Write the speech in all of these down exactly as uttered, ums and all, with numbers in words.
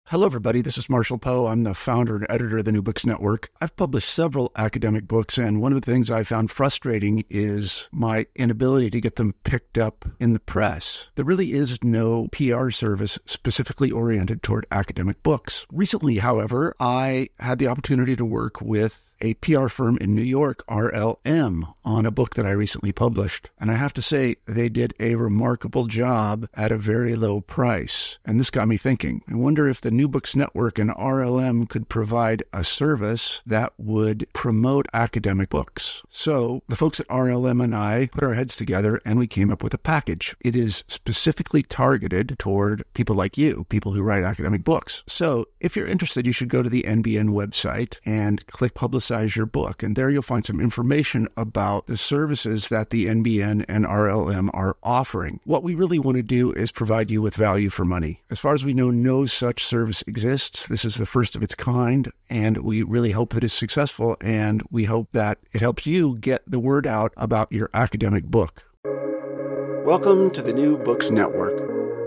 Hello, everybody. This is Marshall Poe. I'm the founder and editor of the New Books Network. I've published several academic books, and one of the things I found frustrating is my inability to get them picked up in the press. There really is no P R service specifically oriented toward academic books. Recently, however, I had the opportunity to work with a P R firm in New York, R L M, on a book that I recently published. And I have to say, they did a remarkable job at a very low price. And this got me thinking. I wonder if the New Books Network and R L M could provide a service that would promote academic books. So the folks at R L M and I put our heads together and we came up with a package. It is specifically targeted toward people like you, people who write academic books. So if you're interested, you should go to the N B N website and click Publicize your book. And there you'll find some information about the services that the N B N and R L M are offering. What we really want to do is provide you with value for money. As far as we know, no such service exists. This is the first of its kind, and we really hope that it's successful, and we hope that it helps you get the word out about your academic book. Welcome to the New Books Network.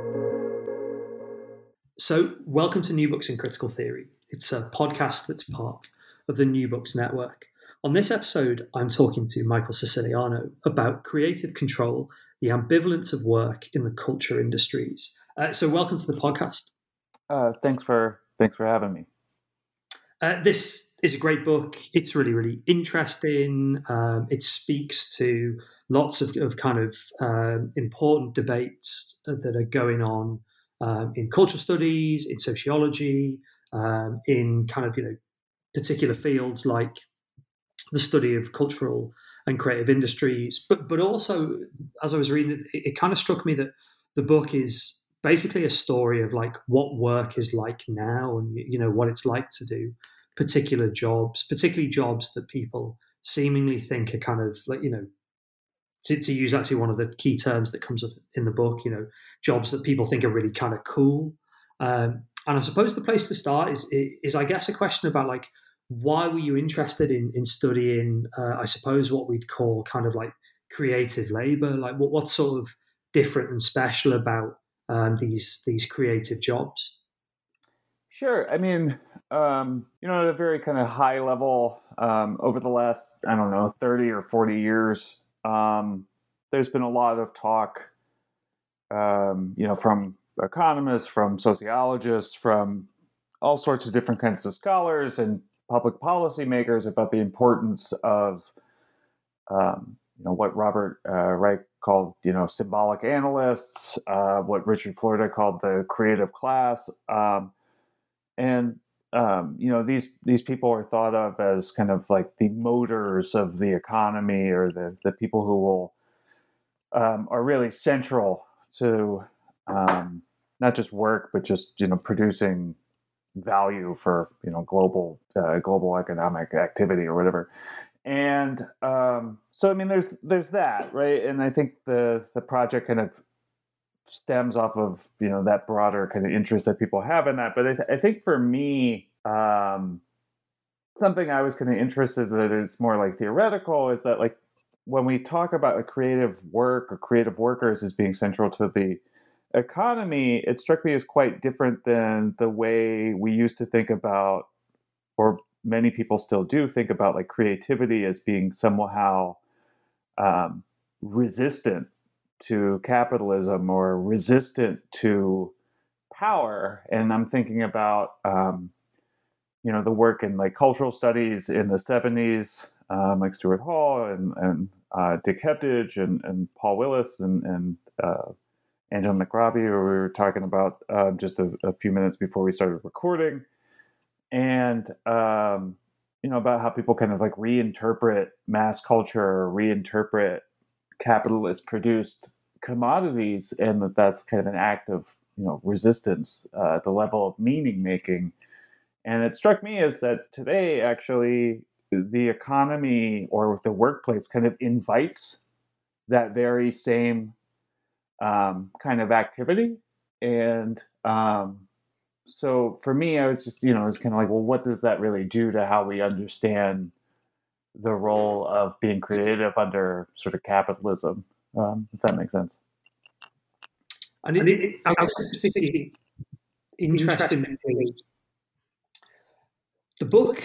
So, welcome to New Books in Critical Theory. It's a podcast that's part of the New Books Network. On this episode, I'm talking to Michael Siciliano about creative control, the ambivalence of work in the culture industries. Uh, so welcome to the podcast. Uh, thanks for thanks for having me. Uh, this is a great book. It's really, really interesting. Um, it speaks to lots of, of kind of um, important debates that are going on um, in cultural studies, in sociology, um, in kind of, you know, particular fields like the study of cultural and creative industries. But but also, as I was reading it, it, it kind of struck me that the book is basically a story of like what work is like now and, you know, what it's like to do particular jobs, particularly jobs that people seemingly think are kind of like, you know, to, to use actually one of the key terms that comes up in the book, you know, jobs that people think are really kind of cool. Um, And I suppose the place to start is, is I guess, a question about, like, why were you interested in in studying, uh, I suppose, what we'd call kind of like creative labor? Like, what what's sort of different and special about um, these these creative jobs? Sure. I mean, um, you know, at a very kind of high level, um, over the last, I don't know, thirty or forty years, um, there's been a lot of talk, um, you know, from economists, from sociologists, from all sorts of different kinds of scholars and public policy makers about the importance of, um, you know, what Robert uh, Reich called, you know, symbolic analysts, uh, what Richard Florida called the creative class, um, and um, you know, these these people are thought of as kind of like the motors of the economy, or the the people who will um, are really central to um, not just work, but just, you know, producing value for, you know, global uh, global economic activity or whatever. And um, so, I mean, there's there's that, right? And I think the the project kind of stems off of, you know, that broader kind of interest that people have in that. But I, th- I think for me, um, something I was kind of interested in that is more like theoretical is that, like, when we talk about a creative work or creative workers as being central to the economy, it struck me as quite different than the way we used to think about, or many people still do think about, like creativity as being somehow um, resistant to capitalism or resistant to power. And I'm thinking about, um, you know, the work in like cultural studies in the seventies, um, like Stuart Hall and, and uh, Dick Hebdige and, and Paul Willis and, and uh, Angela McRobbie, who we were talking about uh, just a, a few minutes before we started recording, and um, you know, about how people kind of like reinterpret mass culture, or reinterpret capitalist-produced commodities, and that that's kind of an act of, you know, resistance uh, at the level of meaning making. And it struck me as that today, actually, the economy or the workplace kind of invites that very same Um, kind of activity. And um, so for me, I was just, you know, it's kind of like, well, what does that really do to how we understand the role of being creative under sort of capitalism, um, if that makes sense? And it, it, I guess it's particularly interesting. The book,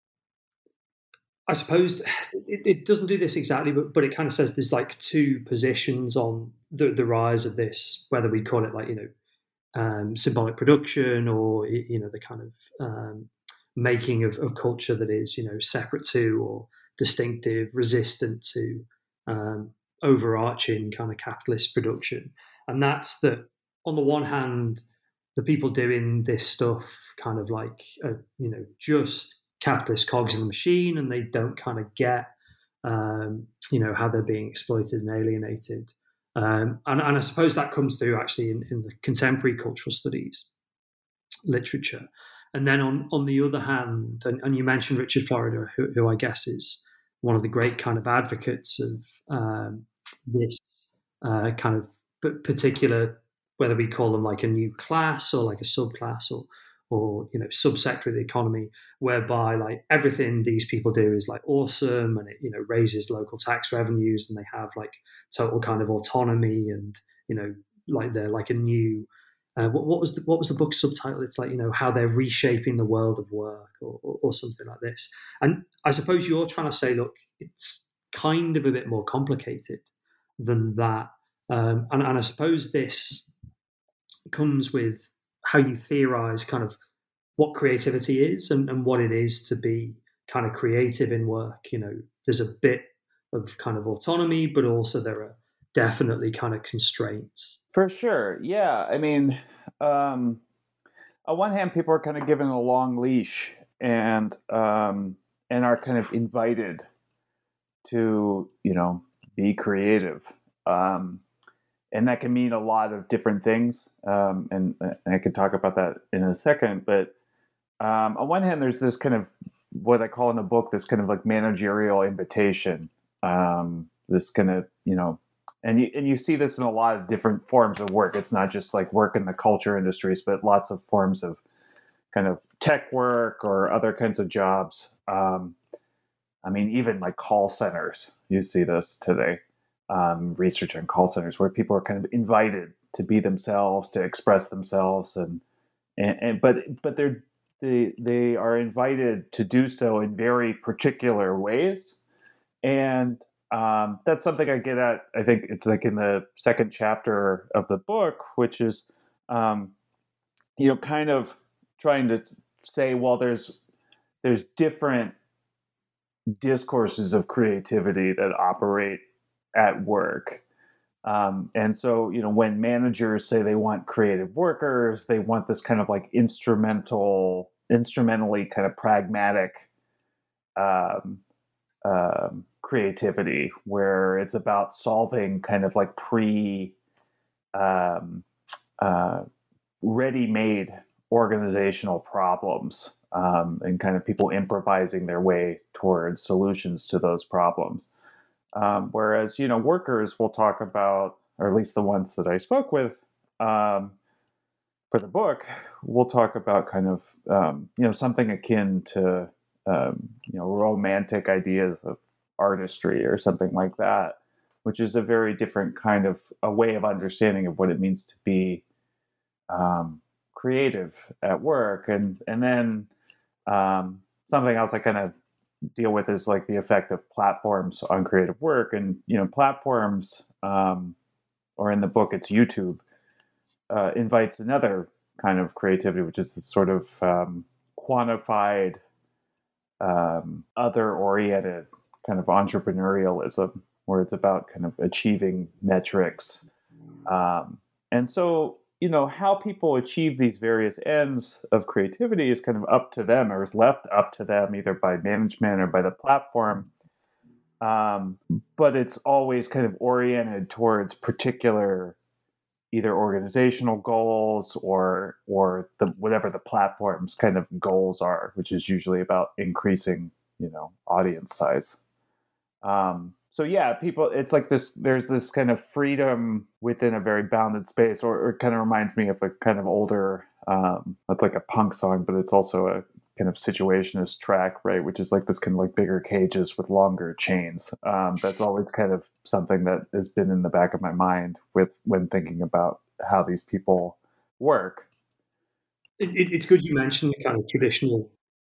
I suppose, it, it doesn't do this exactly, but, but it kind of says there's like two positions on the, the rise of this, whether we call it like, you know, um, symbolic production or, you know, the kind of um, making of, of culture that is, you know, separate to or distinctive, resistant to um, overarching kind of capitalist production. And that's that, on the one hand, the people doing this stuff kind of like, uh, you know, just capitalist cogs in the machine, and they don't kind of get, um, you know, how they're being exploited and alienated. Um, and, and I suppose that comes through actually in, in the contemporary cultural studies literature. And then on, on the other hand, and, and you mentioned Richard Florida, who, who I guess is one of the great kind of advocates of um, this uh, kind of particular, whether we call them like a new class or like a subclass or or you know subsector of the economy, whereby like everything these people do is like awesome, and it you know raises local tax revenues, and they have like total kind of autonomy, and you know like they're like a new uh, what, what was the what was the book subtitle? It's like you know how they're reshaping the world of work, or, or, or something like this. And I suppose you're trying to say, look, it's kind of a bit more complicated than that, um, and, and I suppose this comes with how you theorize kind of what creativity is and, and what it is to be kind of creative in work. You know, there's a bit of kind of autonomy, but also there are definitely kind of constraints. For sure. Yeah. I mean, um, on one hand, people are kind of given a long leash and, um, and are kind of invited to, you know, be creative. Um, And that can mean a lot of different things, um, and, and I can talk about that in a second. But um, on one hand, there's this kind of what I call in the book, this kind of like managerial invitation. Um, this kind of, you know, and you and you see this in a lot of different forms of work. It's not just like work in the culture industries, but lots of forms of kind of tech work or other kinds of jobs. Um, I mean, even like call centers, you see this today. Um, research on call centers where people are kind of invited to be themselves, to express themselves, and and, and but but they're they they are invited to do so in very particular ways, and um, that's something I get at. I think it's like in the second chapter of the book, which is um, you know kind of trying to say, well, there's there's different discourses of creativity that operate at work. Um, and so, you know, when managers say they want creative workers, they want this kind of like instrumental, instrumentally kind of pragmatic um, um, creativity, where it's about solving kind of like pre um, uh, ready-made organizational problems, um, and kind of people improvising their way towards solutions to those problems. Um, whereas, you know, workers will talk about, or at least the ones that I spoke with um, for the book, will talk about kind of, um, you know, something akin to, um, you know, romantic ideas of artistry or something like that, which is a very different kind of a way of understanding of what it means to be um, creative at work. And, and then um, something else I kind of deal with is like the effect of platforms on creative work. And, you know, platforms, um, or in the book, it's YouTube, uh, invites another kind of creativity, which is this sort of um, quantified, um, other-oriented kind of entrepreneurialism, where it's about kind of achieving metrics. Um, and so, you know, how people achieve these various ends of creativity is kind of up to them, or is left up to them, either by management or by the platform. Um, but it's always kind of oriented towards particular either organizational goals or or the whatever the platform's kind of goals are, which is usually about increasing, you know, audience size. Um, So yeah, people, it's like this, there's this kind of freedom within a very bounded space, or, or it kind of reminds me of a kind of older, um, it's like a punk song, but it's also a kind of situationist track, right? Which is like this kind of like bigger cages with longer chains. Um, that's always kind of something that has been in the back of my mind with when thinking about how these people work. it, it, it's good you mentioned the kind of traditional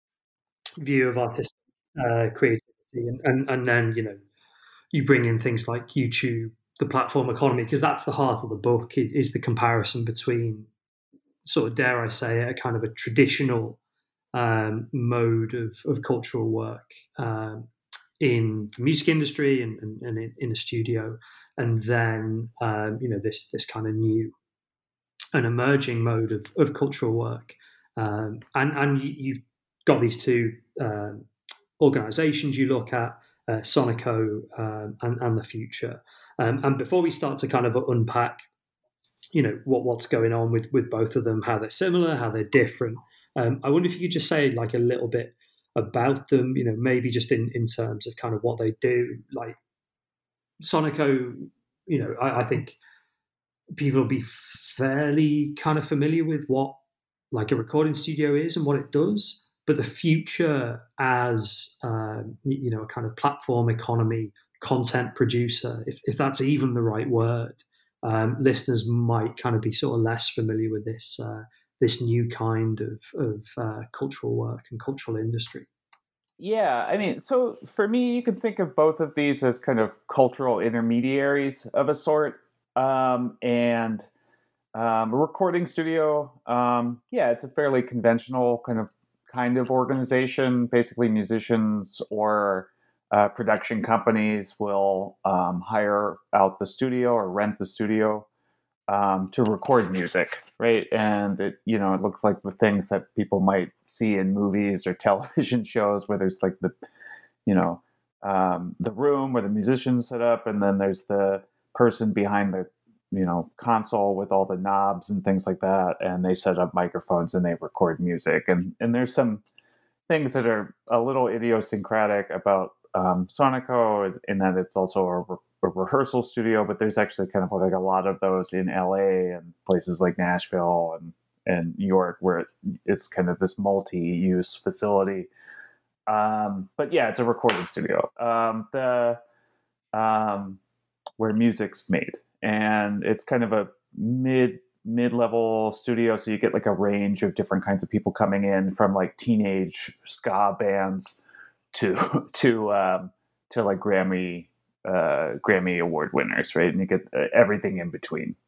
view of artistic uh, creativity, and, and and then you know you bring in things like YouTube, the platform economy, because that's the heart of the book is, is the comparison between sort of, dare I say it, a kind of a traditional um, mode of, of cultural work um, in the music industry and, and, and in, in a studio, and then um, you know this this kind of new an emerging mode of, of cultural work, um, and and you, you've got these two um, organisations you look at, uh, Sonico um, and, and the Future. Um, and before we start to kind of unpack, you know, what what's going on with with both of them, how they're similar, how they're different, um, I wonder if you could just say like a little bit about them. You know, maybe just in in terms of kind of what they do. Like Sonico, you know, I, I think people will be fairly kind of familiar with what like a recording studio is and what it does, but the Future as um, you know a kind of platform economy content producer, if, if that's even the right word, um, listeners might kind of be sort of less familiar with this uh, this new kind of, of uh, cultural work and cultural industry. Yeah, I mean, so for me, you can think of both of these as kind of cultural intermediaries of a sort. Um, and um, a recording studio, um, yeah, it's a fairly conventional kind of kind of organization. Basically, musicians or uh, production companies will um, hire out the studio or rent the studio um, to record music, right? And it, you know, it looks like the things that people might see in movies or television shows, where there's like the, you know, um, the room where the musicians set up, and then there's the person behind the, you know, console with all the knobs and things like that, and they set up microphones and they record music. And and there's some things that are a little idiosyncratic about um, Sonico in that it's also a, re- a rehearsal studio, but there's actually kind of like a lot of those in L A and places like Nashville and, and New York, where it, it's kind of this multi-use facility. Um, but yeah, it's a recording studio. Um, the um, where music's made, and it's kind of a mid mid-level studio, so you get like a range of different kinds of people coming in, from like teenage ska bands to to um, to like Grammy uh, Grammy award winners, right? And you get uh, everything in between.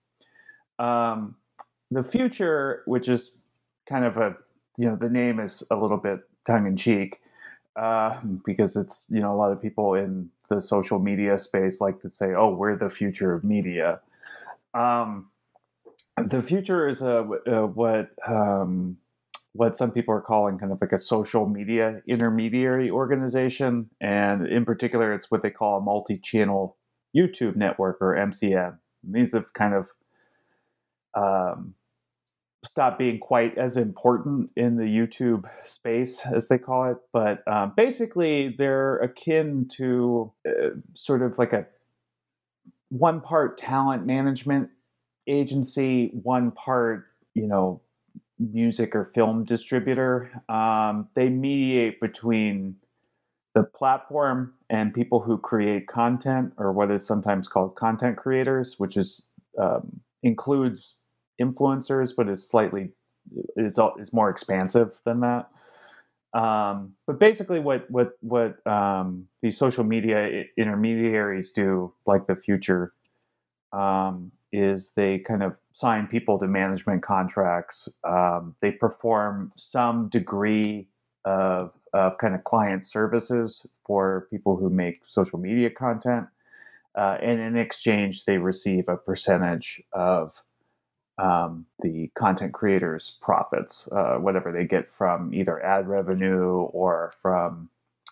Um, the Future, which is kind of a, you know, the name is a little bit tongue in cheek uh, because it's, you know, a lot of people in the social media space like to say, "Oh, we're the future of media." Um, the Future is a, a what um, what some people are calling kind of like a social media intermediary organization, and in particular, it's what they call a multi-channel YouTube network, or M C N. And these have kind of um, stopped being quite as important in the YouTube space, as they call it, but um, basically they're akin to uh, sort of like a one part talent management agency, one part, you know, music or film distributor. Um, they mediate between the platform and people who create content, or what is sometimes called content creators, which is um, includes influencers, but is slightly is is more expansive than that. Um, but basically, what what what um, these social media intermediaries do, like the Future, um, is they kind of sign people to management contracts. Um, they perform some degree of, of kind of client services for people who make social media content. Uh, and in exchange, they receive a percentage of um, the content creators' profits, uh, whatever they get from either ad revenue or from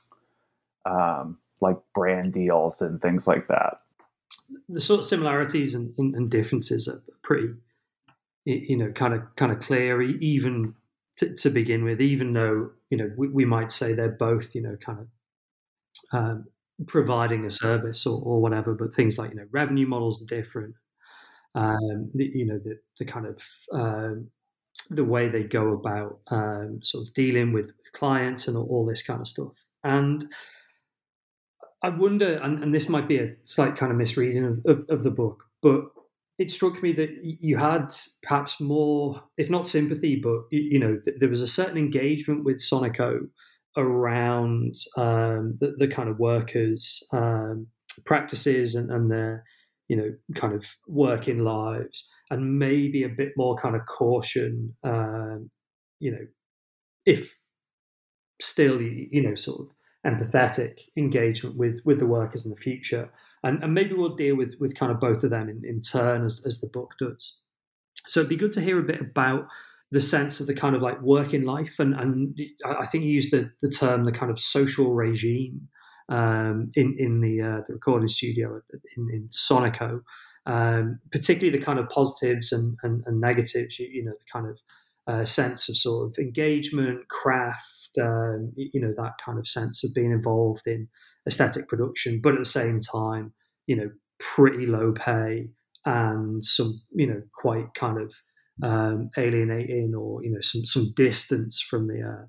um, like brand deals and things like that. The sort of similarities and, and, and differences are pretty, you know, kind of kind of clear, even to, to begin with. Even though, you know, we, we might say they're both, you know, kind of um, providing a service or, or whatever, but things like, you know, revenue models are different. Um, the, you know, the the kind of um, the way they go about um, sort of dealing with, with clients and all, all this kind of stuff. And I wonder, and, and this might be a slight kind of misreading of, of, of the book, but it struck me that you had perhaps more, if not sympathy, but you know, th- there was a certain engagement with Sonico around um, the, the kind of workers' um, practices and, and their, you know, kind of working lives, and maybe a bit more kind of caution, um, you know, if still, you know, sort of empathetic engagement with with the workers in the future. And, and maybe we'll deal with with kind of both of them in, in turn as, as the book does. So it'd be good to hear a bit about the sense of the kind of like working life. And, and I think you used the, the term, the kind of social regime um, in, in the, uh, the recording studio in, in Sonico, um, particularly the kind of positives and, and, and negatives, you, you know, the kind of uh, sense of sort of engagement, craft, um, you know, that kind of sense of being involved in aesthetic production, but at the same time, you know, pretty low pay and some, you know, quite kind of um, alienating, or you know, some some distance from the uh,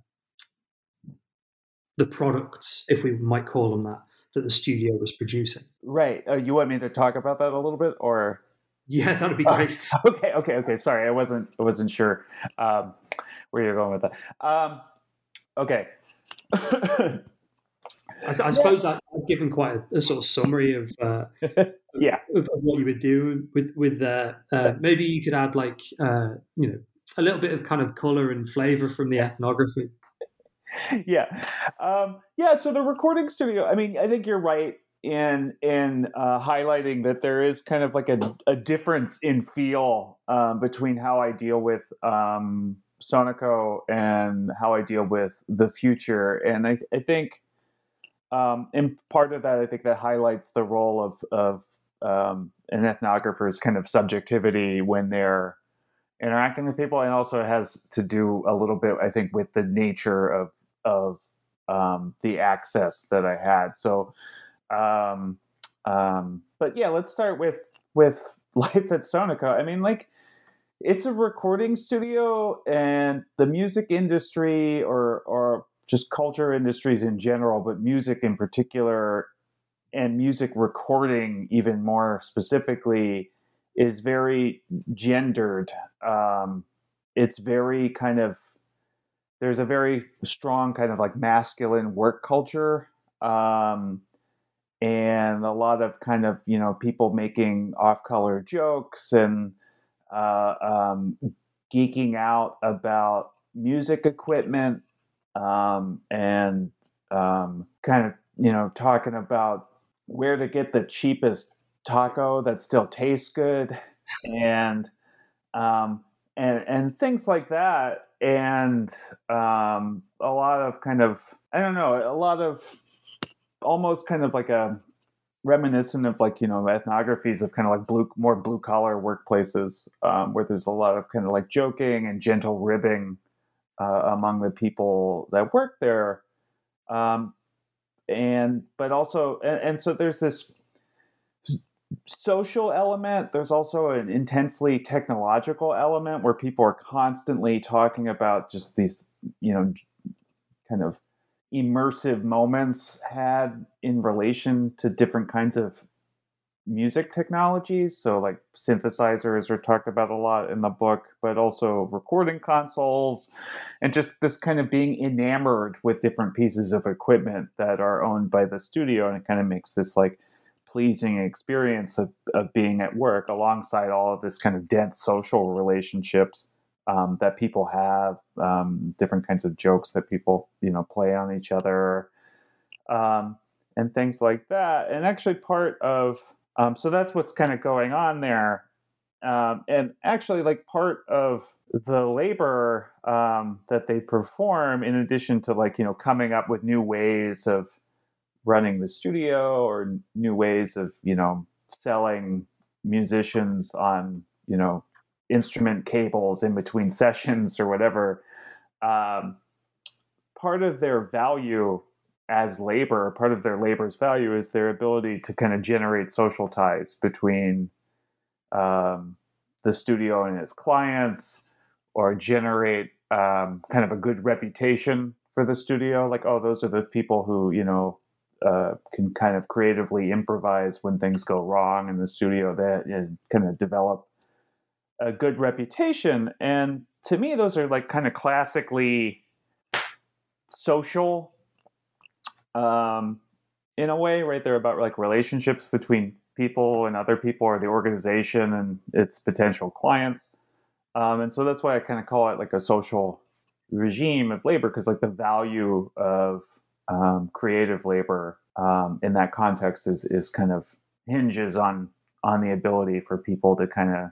the products, if we might call them that, that the studio was producing. Right. Uh, you want me to talk about that a little bit, or? Yeah, that'd be Uh, great. okay. Okay. Okay. Sorry, I wasn't. I wasn't sure um, where you're going with that. Um, okay. I, I suppose I, I've given quite a, a sort of summary of, uh, yeah. of, of what you would do with with uh, uh, maybe you could add like uh, you know, a little bit of kind of color and flavor from the ethnography. Yeah. Um, yeah. So the recording studio. I mean, I think you're right in in uh, highlighting that there is kind of like a, a difference in feel um, between how I deal with um, Sonico and how I deal with the future, and I, I think. Um, and part of that, I think that highlights the role of, of um, an ethnographer's kind of subjectivity when they're interacting with people, and also has to do a little bit, I think, with the nature of of um, the access that I had. So, um, um, but yeah, let's start with with life at Sonica. I mean, like, it's a recording studio, and the music industry, or or just culture industries in general, but music in particular, and music recording even more specifically, is very gendered. Um, it's very kind of, there's a very strong kind of like masculine work culture, um, and a lot of kind of, you know, people making off-color jokes and uh, um, geeking out about music equipment, um, and um, kind of, you know, talking about where to get the cheapest taco that still tastes good, and um, and and things like that, and um, a lot of kind of, I don't know, a lot of almost kind of like a reminiscent of, like, you know, ethnographies of kind of like blue, more blue collar workplaces, um, where there's a lot of kind of like joking and gentle ribbing uh, among the people that work there, um, and but also, and, and so there's this social element. There's also an intensely technological element where people are constantly talking about just these, you know, kind of immersive moments had in relation to different kinds of music technologies. So like synthesizers are talked about a lot in the book, but also recording consoles, and just this kind of being enamored with different pieces of equipment that are owned by the studio. And it kind of makes this like pleasing experience of, of being at work alongside all of this kind of dense social relationships um, that people have, um, different kinds of jokes that people, you know, play on each other, um, and things like that. And actually part of, um, so that's what's kind of going on there. Um, and actually, like, part of the labor um, that they perform, in addition to, like, you know, coming up with new ways of running the studio, or new ways of, you know, selling musicians on, you know, instrument cables in between sessions or whatever, um, part of their value as labor, part of their labor's value is their ability to kind of generate social ties between um, the studio and its clients, or generate um, kind of a good reputation for the studio. Like, oh, those are the people who, you know, uh, can kind of creatively improvise when things go wrong in the studio, that and kind of develop a good reputation. And to me, those are like kind of classically social, um, in a way, right? They're about like relationships between people and other people, or the organization and its potential clients. Um, and so that's why I kind of call it like a social regime of labor, because like the value of um, creative labor um, in that context is is kind of hinges on on the ability for people to kind of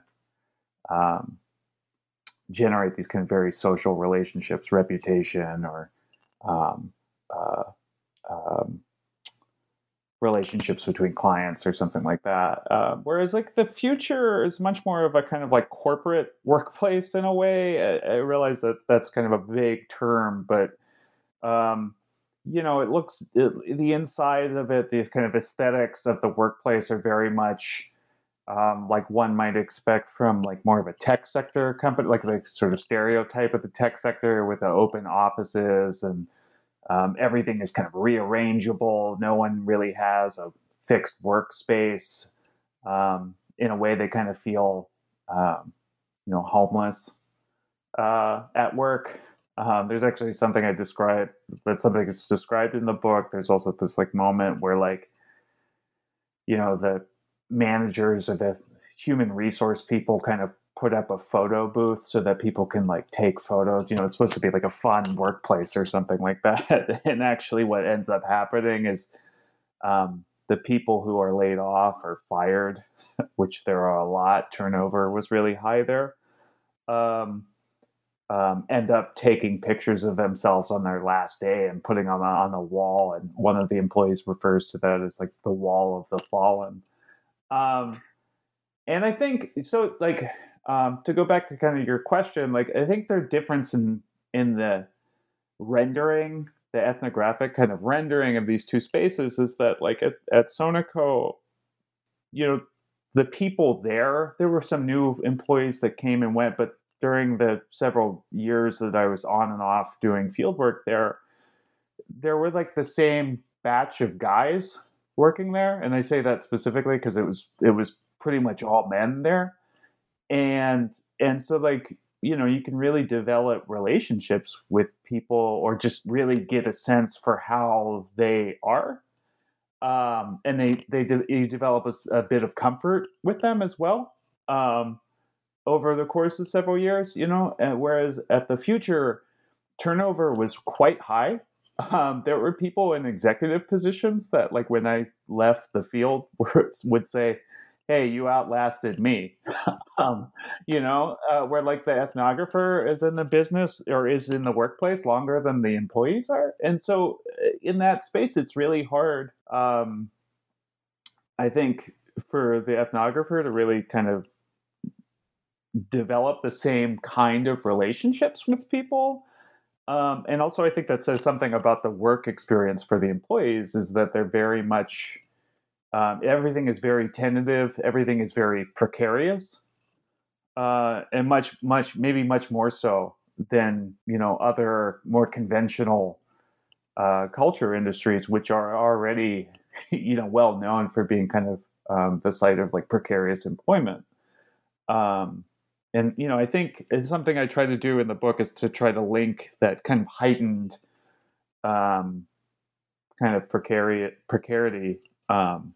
um, generate these kind of very social relationships, reputation, or um, uh, um, relationships between clients or something like that. Uh, whereas like the future is much more of a kind of like corporate workplace in a way. I, I realize that that's kind of a vague term, but um, you know, it looks, it, the inside of it, these kind of aesthetics of the workplace are very much um, like one might expect from like more of a tech sector company, like the sort of stereotype of the tech sector with the open offices, and um, everything is kind of rearrangeable. No one really has a fixed workspace. Um, in a way, they kind of feel, um, you know, homeless uh, at work. Um, there's actually something I described, that's something that's described in the book. There's also this like moment where like, you know, the managers or the human resource people kind of put up a photo booth so that people can like take photos. You know, it's supposed to be like a fun workplace or something like that. And actually what ends up happening is um, the people who are laid off or fired, which there are a lot, turnover was really high there, um, um, end up taking pictures of themselves on their last day and putting them on the wall. And one of the employees refers to that as like the wall of the fallen. Um, and I think, so like, um, to go back to kind of your question, like, I think their difference in, in the rendering, the ethnographic kind of rendering of these two spaces is that like at, at Sonoco, you know, the people there, there were some new employees that came and went, but during the several years that I was on and off doing field work there, there were like the same batch of guys working there. And I say that specifically because it was, it was pretty much all men there. And, and so like, you know, you can really develop relationships with people or just really get a sense for how they are. Um, and they, they, de- you develop a, a bit of comfort with them as well. Um, over the course of several years, you know, and whereas at the Future, turnover was quite high. Um, there were people in executive positions that, like, when I left the field, would say, "Hey, you outlasted me," um, you know, uh, where like the ethnographer is in the business or is in the workplace longer than the employees are, and so in that space, it's really hard. Um, I think for the ethnographer to really kind of develop the same kind of relationships with people. Um, and also, I think that says something about the work experience for the employees is that they're very much, um, everything is very tentative, everything is very precarious, uh, and much, much, maybe much more so than, you know, other more conventional uh, culture industries, which are already, you know, well known for being kind of um, the site of like precarious employment. Um, And, you know, I think it's something I try to do in the book is to try to link that kind of heightened um, kind of precari- precarity um,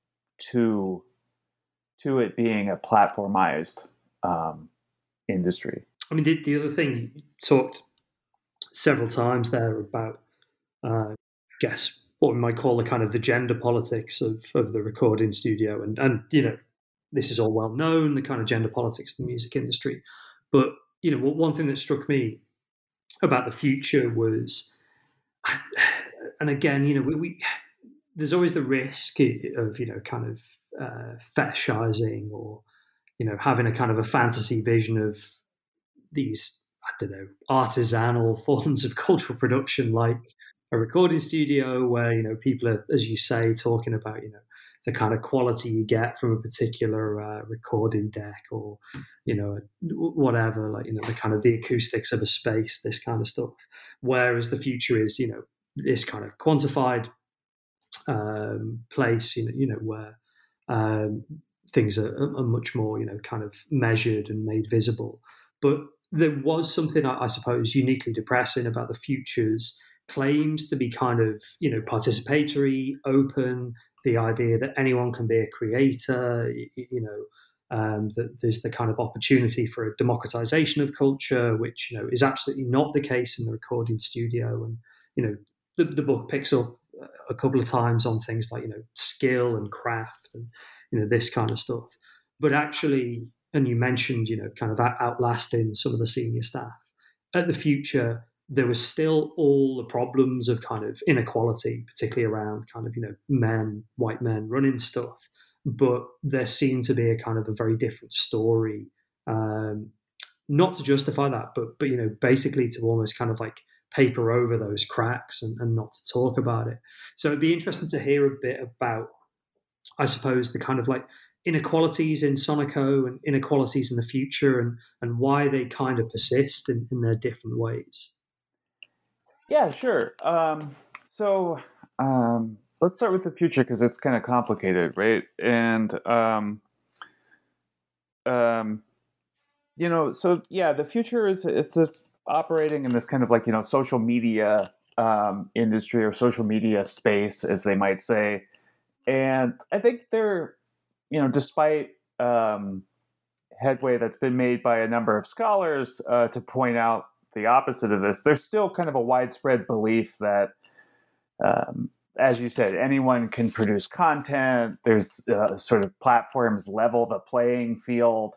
to to it being a platformized um, industry. I mean, the, the other thing you talked several times there about, uh, I guess, what we might call the kind of the gender politics of, of the recording studio. And, and, you know, this is all well known, the kind of gender politics of the music industry. But, you know, one thing that struck me about the Future was, and again, you know, we, we there's always the risk of, you know, kind of uh, fetishizing or, you know, having a kind of a fantasy vision of these, I don't know, artisanal forms of cultural production, like a recording studio where, you know, people are, as you say, talking about, you know, the kind of quality you get from a particular uh, recording deck or, you know, whatever, like, you know, the kind of the acoustics of a space, this kind of stuff. Whereas the Future is, you know, this kind of quantified um, place, you know, you know where um, things are, are much more, you know, kind of measured and made visible. But there was something, I, I suppose, uniquely depressing about the future's claims to be kind of, you know, participatory, open, the idea that anyone can be a creator, you, you know, um, that there's the kind of opportunity for a democratization of culture, which, you know, is absolutely not the case in the recording studio. And, you know, the, the book picks up a couple of times on things like, you know, skill and craft and, you know, this kind of stuff. But actually, and you mentioned, you know, kind of outlasting some of the senior staff. At the future, there was still all the problems of kind of inequality, particularly around kind of, you know, men, white men running stuff. But there seemed to be a kind of a very different story, um, not to justify that, but, but, you know, basically to almost kind of like paper over those cracks and, and not to talk about it. So it'd be interesting to hear a bit about, I suppose, the kind of like inequalities in Sonico and inequalities in the future, and, and why they kind of persist in, in their different ways. Yeah, sure. Um, so um, let's start with the future because it's kind of complicated, right? And um, um, you know, so yeah, the future is it's just operating in this kind of like, you know, social media um, industry or social media space, as they might say. And I think they're, you know, despite um, headway that's been made by a number of scholars uh, to point out the opposite of this, there's still kind of a widespread belief that, um, as you said, anyone can produce content. There's uh, sort of platforms level the playing field.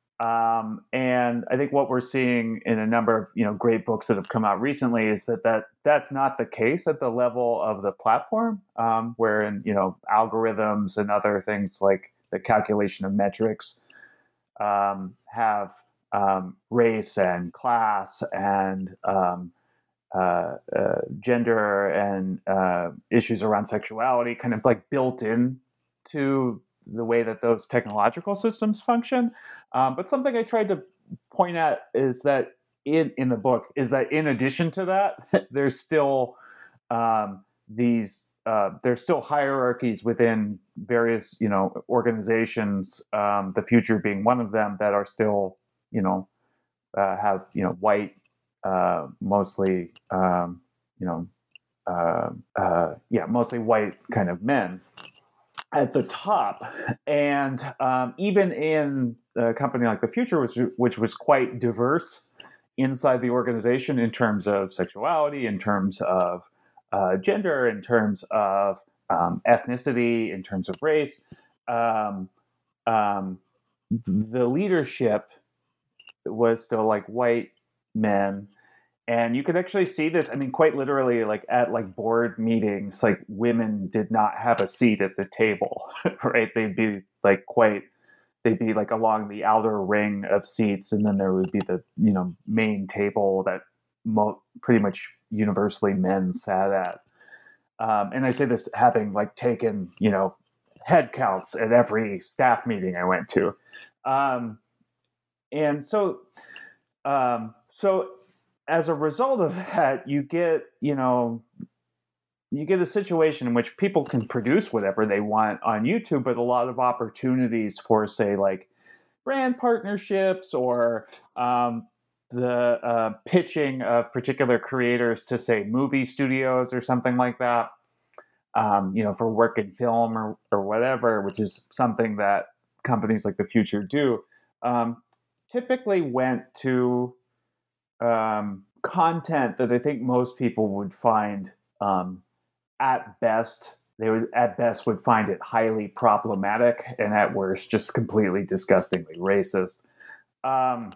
Um, and I think what we're seeing in a number of, you know, great books that have come out recently is that, that that's not the case at the level of the platform, um, wherein, you know, algorithms and other things like the calculation of metrics um, have um, race and class and um, uh, uh, gender and uh, issues around sexuality kind of like built in to the way that those technological systems function. Um, but something I tried to point out is that in, in the book is that in addition to that, there's still um, these uh, there's still hierarchies within various, you know, organizations, um, the future being one of them, that are still, you know, uh, have, you know, white, uh, mostly, um, you know, uh, uh, yeah, mostly white kind of men at the top. And um, even in a company like the Future, which, which was quite diverse inside the organization in terms of sexuality, in terms of uh, gender, in terms of um, ethnicity, in terms of race, um, um, the leadership was still like white men. And you could actually see this, I mean, quite literally, like at like board meetings, like women did not have a seat at the table, right? They'd be like quite, they'd be like along the outer ring of seats. And then there would be the, you know, main table that mo- pretty much universally men sat at. Um, and I say this having like taken, you know, head counts at every staff meeting I went to. Um, and so, um, so, as a result of that, you get, you know, you get a situation in which people can produce whatever they want on YouTube, but a lot of opportunities for, say, like brand partnerships or um, the uh, pitching of particular creators to, say, movie studios or something like that, um, you know, for work in film or, or whatever, which is something that companies like the Future do, um, typically went to Um, content that I think most people would find um, at best, they would at best would find it highly problematic, and at worst just completely disgustingly racist. Um,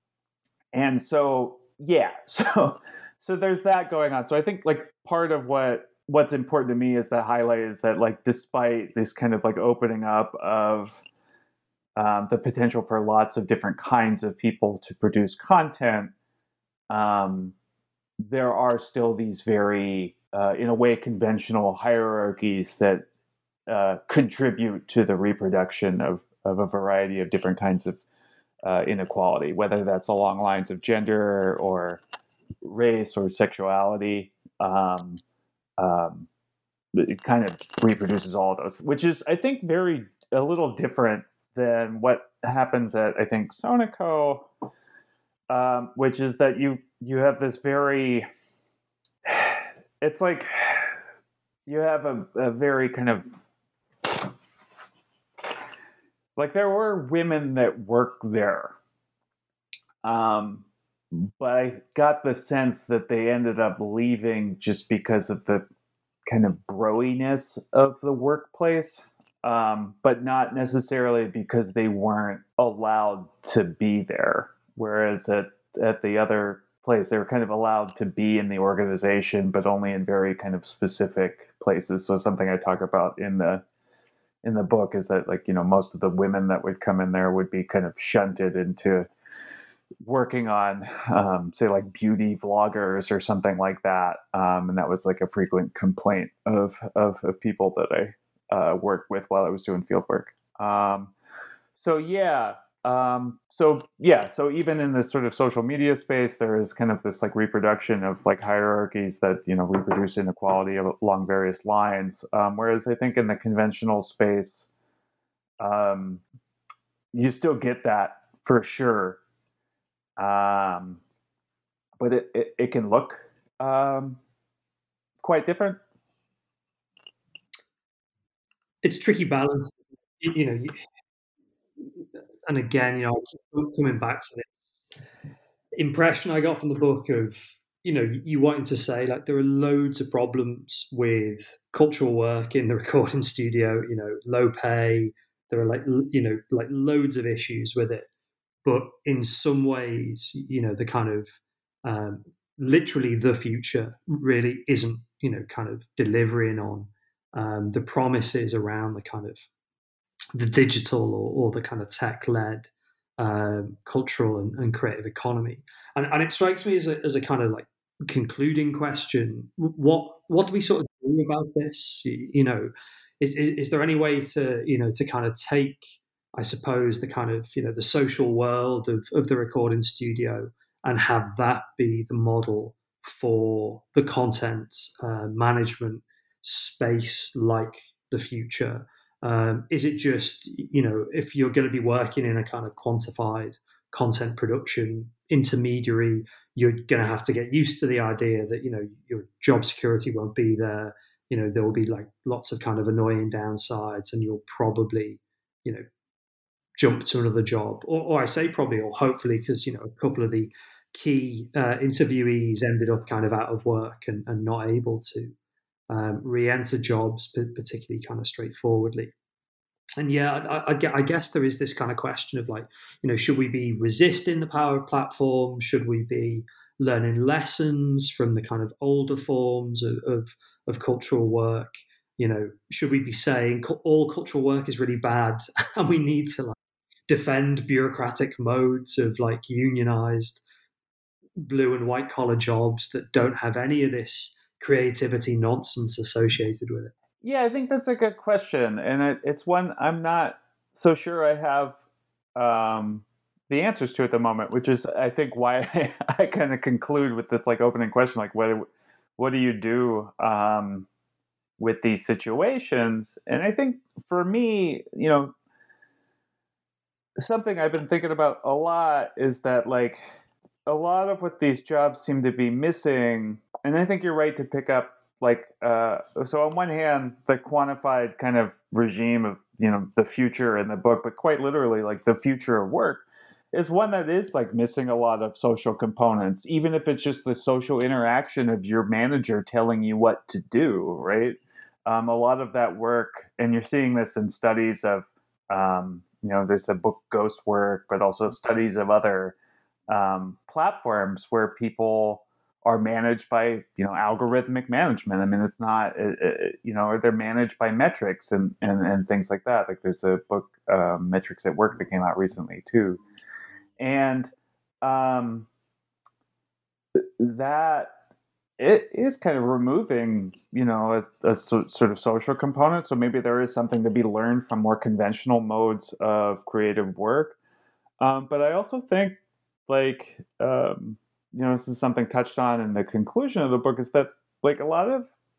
and so, yeah, so so there's that going on. So I think like part of what what's important to me is that highlight is that like despite this kind of like opening up of um, the potential for lots of different kinds of people to produce content, Um, there are still these very, uh, in a way, conventional hierarchies that uh, contribute to the reproduction of, of a variety of different kinds of uh, inequality, whether that's along lines of gender or race or sexuality. Um, um, it kind of reproduces all of those, which is, I think, very a little different than what happens at, I think, Sonico, um, which is that you you have this very, it's like you have a, a very kind of, like there were women that work there, um, but I got the sense that they ended up leaving just because of the kind of broiness of the workplace, um, but not necessarily because they weren't allowed to be there. Whereas at, at the other place, they were kind of allowed to be in the organization, but only in very kind of specific places. So something I talk about in the in the book is that, like, you know, most of the women that would come in there would be kind of shunted into working on, um, say, like beauty vloggers or something like that. Um, and that was like a frequent complaint of, of, of people that I uh, worked with while I was doing field work. Um, so, yeah. Um, so, yeah. So even in this sort of social media space, there is kind of this like reproduction of like hierarchies that, you know, reproduce inequality along various lines. Um, whereas I think in the conventional space, um, you still get that for sure. Um, but it, it, it can look um, quite different. It's tricky balance, you, you know. You, and again, you know, I keep coming back to this impression I got from the book of, you know, you wanting to say like there are loads of problems with cultural work in the recording studio. You know, low pay. There are like you know like loads of issues with it. But in some ways, you know, the kind of um, literally the future really isn't, you know, kind of delivering on um, the promises around the kind of the digital or, or the kind of tech-led um, cultural and, and creative economy. And, and it strikes me as a, as a kind of like concluding question. What what do we sort of do about this? You, you know, is, is is there any way to, you know, to kind of take, I suppose, the kind of, you know, the social world of, of the recording studio and have that be the model for the content uh, management space like the future? Um, is it just, you know, if you're going to be working in a kind of quantified content production intermediary, you're going to have to get used to the idea that, you know, your job security won't be there. You know, there will be like lots of kind of annoying downsides, and you'll probably, you know, jump to another job, or, or I say probably, or hopefully, because, you know, a couple of the key uh, interviewees ended up kind of out of work and, and not able to um, re-enter jobs, particularly kind of straightforwardly. And yeah, I, I, I guess there is this kind of question of like, you know, should we be resisting the power of platform? Should we be learning lessons from the kind of older forms of, of, of cultural work? You know, should we be saying all cultural work is really bad and we need to like defend bureaucratic modes of like unionized blue and white collar jobs that don't have any of this creativity nonsense associated with it? Yeah, I think that's a good question, and it, it's one I'm not so sure I have um, the answers to at the moment. Which is, I think, why I, I kind of conclude with this like opening question, like what what do you do um, with these situations? And I think for me, you know, something I've been thinking about a lot is that like a lot of what these jobs seem to be missing, and I think you're right to pick up. Like, uh, so on one hand, the quantified kind of regime of, you know, the future in the book, but quite literally like the future of work is one that is like missing a lot of social components, even if it's just the social interaction of your manager telling you what to do, right? Um, a lot of that work, and you're seeing this in studies of, um, you know, there's the book Ghost Work, but also studies of other um, platforms where people are managed by, you know, algorithmic management. I mean, it's not, uh, you know, or they're managed by metrics and, and, and things like that. Like there's a book, uh, Metrics at Work, that came out recently too. And um, that it is kind of removing, you know, a, a sort of social component. So maybe there is something to be learned from more conventional modes of creative work. Um, but I also think like, um, you know, this is something touched on in the conclusion of the book, is that like a lot of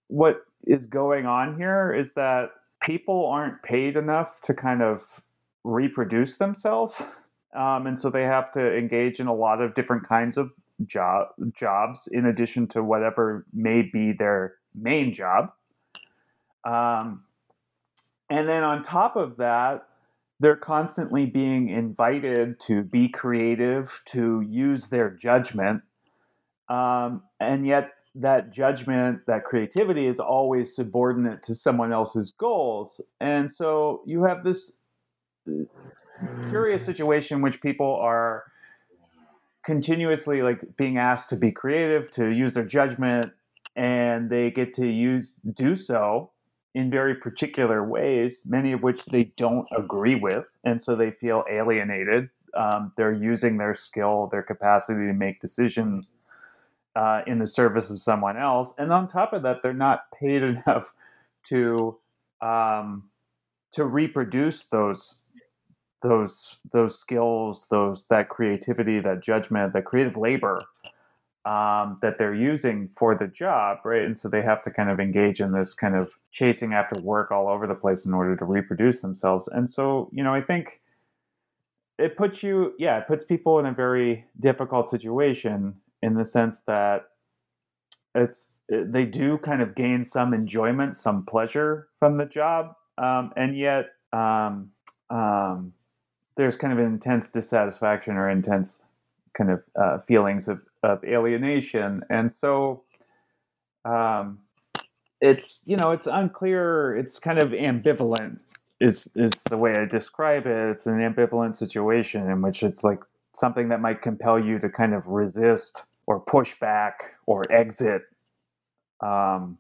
what is going on here is that people aren't paid enough to kind of reproduce themselves. Um, and so they have to engage in a lot of different kinds of job jobs in addition to whatever may be their main job. Um, and then on top of that, they're constantly being invited to be creative, to use their judgment. Um, and yet that judgment, that creativity is always subordinate to someone else's goals. And so you have this curious situation in which people are continuously like being asked to be creative, to use their judgment, and they get to use do so in very particular ways, many of which they don't agree with, and so they feel alienated. Um, they're using their skill, their capacity to make decisions uh, in the service of someone else, and on top of that, they're not paid enough to um, to reproduce those those those skills, those that creativity, that judgment, that creative labor um, that they're using for the job, right? And so they have to kind of engage in this kind of chasing after work all over the place in order to reproduce themselves. And so, you know, I think it puts you, yeah, it puts people in a very difficult situation in the sense that it's they do kind of gain some enjoyment, some pleasure from the job, um, and yet. Um, um, there's kind of an intense dissatisfaction or intense kind of uh, feelings of, of alienation. And so um, it's, you know, it's unclear. It's kind of ambivalent is, is the way I describe it. It's an ambivalent situation in which it's like something that might compel you to kind of resist or push back or exit. Um,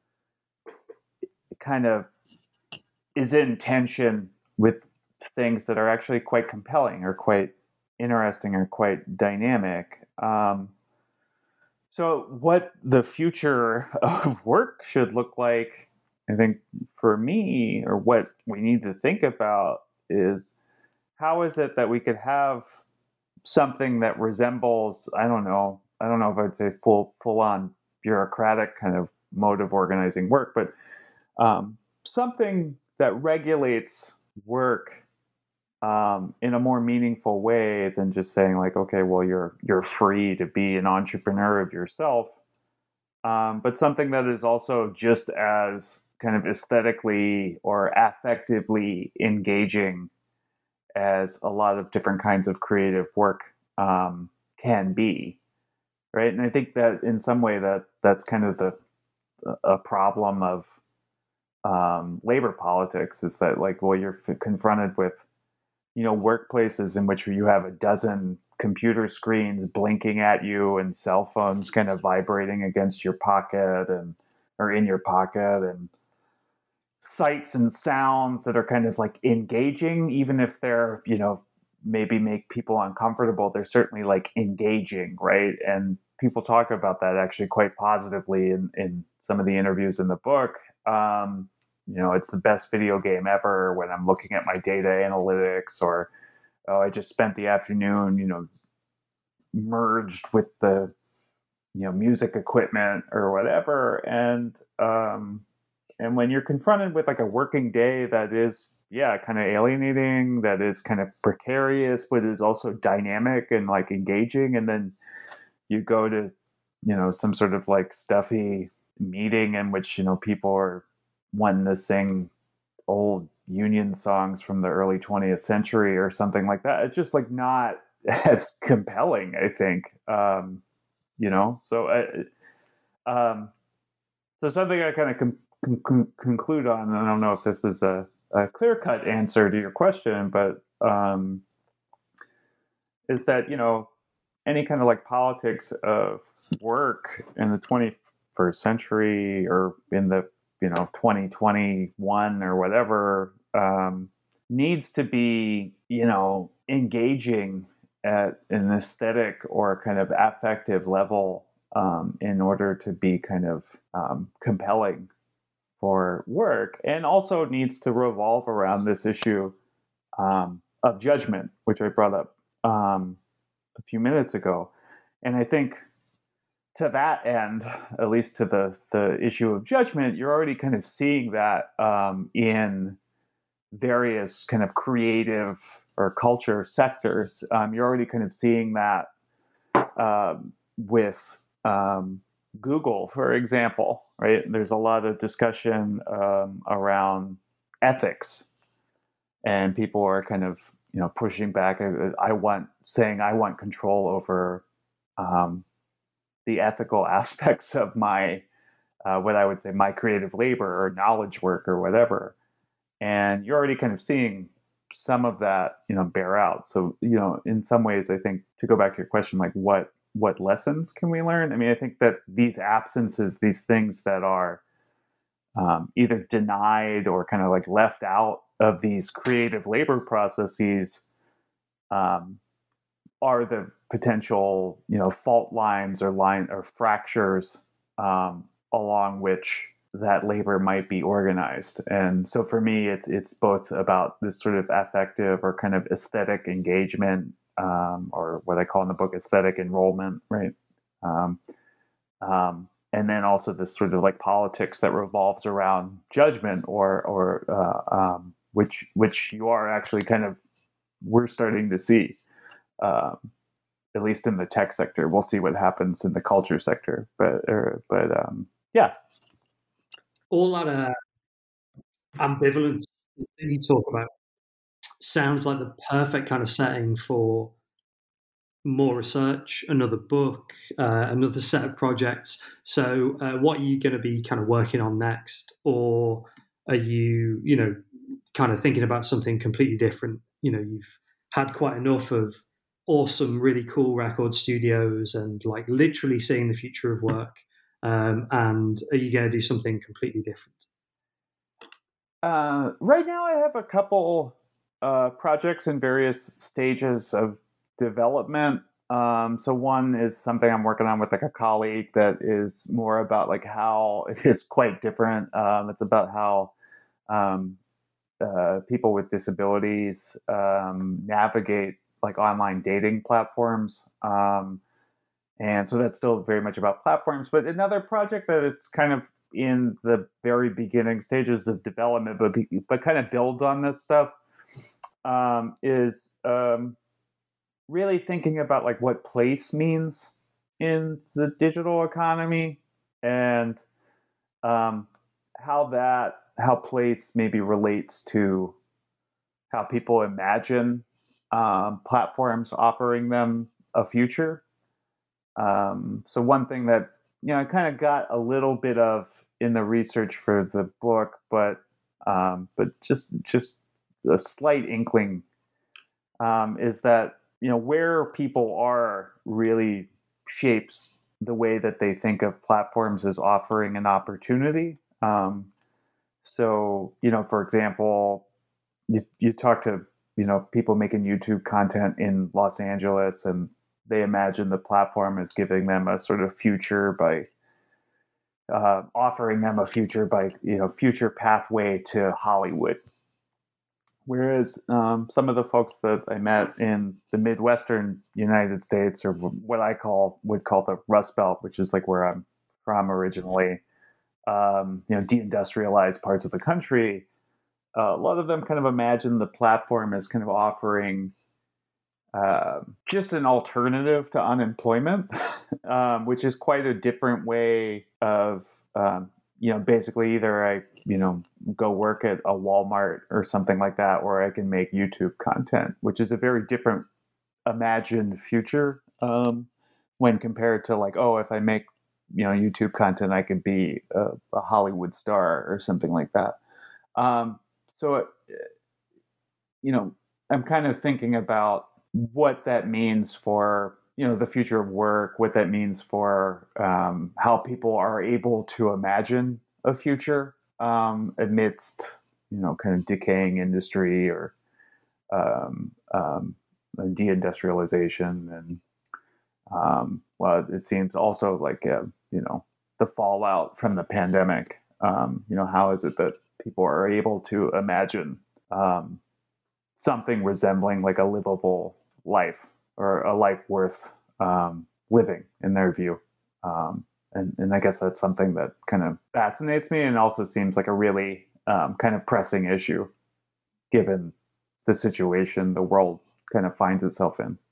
kind of is in tension with things that are actually quite compelling or quite interesting or quite dynamic. Um, so what the future of work should look like, I think for me, or what we need to think about is how is it that we could have something that resembles, I don't know, I don't know if I'd say full, full on bureaucratic kind of mode of organizing work, but um, something that regulates work Um, in a more meaningful way than just saying like, okay, well, you're you're free to be an entrepreneur of yourself, um, but something that is also just as kind of aesthetically or affectively engaging as a lot of different kinds of creative work um, can be, right? And I think that in some way that that's kind of the a problem of um, labor politics is that like, well, you're f- confronted with you know, workplaces in which you have a dozen computer screens blinking at you and cell phones kind of vibrating against your pocket and or in your pocket and sights and sounds that are kind of like engaging, even if they're, you know, maybe make people uncomfortable, they're certainly like engaging, right? And people talk about that actually quite positively in, in some of the interviews in the book. Um, you know, it's the best video game ever when I'm looking at my data analytics, or, oh, I just spent the afternoon, you know, merged with the, you know, music equipment or whatever. And, um, and when you're confronted with like a working day that is, yeah, kind of alienating, that is kind of precarious, but is also dynamic and like engaging. And then you go to, you know, some sort of like stuffy meeting in which, you know, people are wanting to sing old Union songs from the early twentieth century or something like that. It's just like not as compelling, I think. Um, you know, so uh, um, so something I kind of com- con- conclude on, and I don't know if this is a, a clear-cut answer to your question, but um, is that, you know, any kind of like politics of work in the twenty-first century or in the, you know, twenty twenty-one or whatever, um, needs to be, you know, engaging at an aesthetic or kind of affective level um, in order to be kind of um, compelling for work, and also needs to revolve around this issue um, of judgment, which I brought up um, a few minutes ago. And I think to that end, at least to the the issue of judgment, you're already kind of seeing that um, in various kind of creative or culture sectors. Um, you're already kind of seeing that um, with um, Google, for example, right? There's a lot of discussion um, around ethics, and people are kind of, you know, pushing back. I want saying I want control over um, the ethical aspects of my uh, what I would say my creative labor or knowledge work or whatever. And you're already kind of seeing some of that, you know, bear out. So, you know, in some ways, I think, to go back to your question, like what what lessons can we learn? I mean, I think that these absences, these things that are um, either denied or kind of like left out of these creative labor processes um, are the potential, you know, fault lines or line or fractures um, along which that labor might be organized. And so for me, it, it's both about this sort of affective or kind of aesthetic engagement, um, or what I call in the book aesthetic enrollment, right? Um, um, and then also this sort of like politics that revolves around judgment, or or uh, um, which which you are actually kind of we're starting to see, um, at least in the tech sector. We'll see what happens in the culture sector, but or, but um, yeah. All that uh, ambivalence that you talk about sounds like the perfect kind of setting for more research, another book, uh, another set of projects. So, uh, what are you going to be kind of working on next, or are you, you know, kind of thinking about something completely different? You know, you've had quite enough of awesome, really cool record studios and like literally seeing the future of work. Um, and are you going to do something completely different? Uh, right now, I have a couple uh, projects in various stages of development. Um, so one is something I'm working on with like a colleague that is more about like how it is quite different. Um, it's about how um, uh, people with disabilities um, navigate like online dating platforms. Um, and so that's still very much about platforms. But another project that it's kind of in the very beginning stages of development, but but kind of builds on this stuff, um, is um, really thinking about like what place means in the digital economy, and um, how that how place maybe relates to how people imagine um, platforms offering them a future. Um, so one thing that, you know, I kind of got a little bit of in the research for the book, but um, but just just a slight inkling um, is that, you know, where people are really shapes the way that they think of platforms as offering an opportunity. Um, so, you know, for example, you you talk to, you know, people making YouTube content in Los Angeles, and they imagine the platform as giving them a sort of future by uh, offering them a future by, you know, future pathway to Hollywood. Whereas um, some of the folks that I met in the Midwestern United States, or what I call would call the Rust Belt, which is like where I'm from originally, um, you know, deindustrialized parts of the country, uh, a lot of them kind of imagine the platform as kind of offering uh, just an alternative to unemployment, um, which is quite a different way of, um, you know, basically either I, you know, go work at a Walmart or something like that, or I can make YouTube content, which is a very different imagined future um, when compared to like, oh, if I make, you know, YouTube content, I could be a, a Hollywood star or something like that. Um, so, it, you know, I'm kind of thinking about what that means for, you know, the future of work, what that means for um, how people are able to imagine a future um, amidst, you know, kind of decaying industry or um, um, deindustrialization. And, um, well, it seems also like, uh, you know, the fallout from the pandemic. Um, you know, how is it that people are able to imagine um, something resembling like a livable life, or a life worth um, living in their view. Um, and, and I guess that's something that kind of fascinates me and also seems like a really um, kind of pressing issue given the situation the world kind of finds itself in.